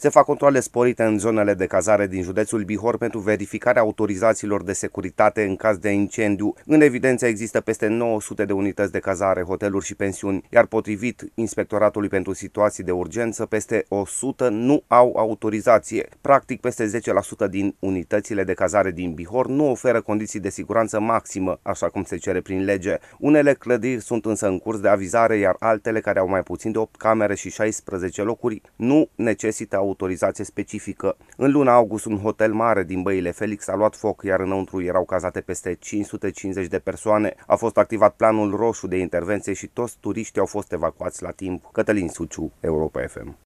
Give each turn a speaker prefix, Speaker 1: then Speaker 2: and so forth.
Speaker 1: Se fac controale sporite în zonele de cazare din județul Bihor pentru verificarea autorizațiilor de securitate în caz de incendiu. În evidență există peste 900 de unități de cazare, hoteluri și pensiuni, iar potrivit Inspectoratului pentru Situații de Urgență, peste 100 nu au autorizație. Practic, peste 10% din unitățile de cazare din Bihor nu oferă condiții de siguranță maximă, așa cum se cere prin lege. Unele clădiri sunt însă în curs de avizare, iar altele, care au mai puțin de 8 camere și 16 locuri, nu necesită autorizație specifică. În luna august, un hotel mare din Băile Felix a luat foc, iar înăuntru erau cazate peste 550 de persoane. A fost activat planul roșu de intervenție și toți turiștii au fost evacuați la timp. Cătălin Suciu, Europa FM.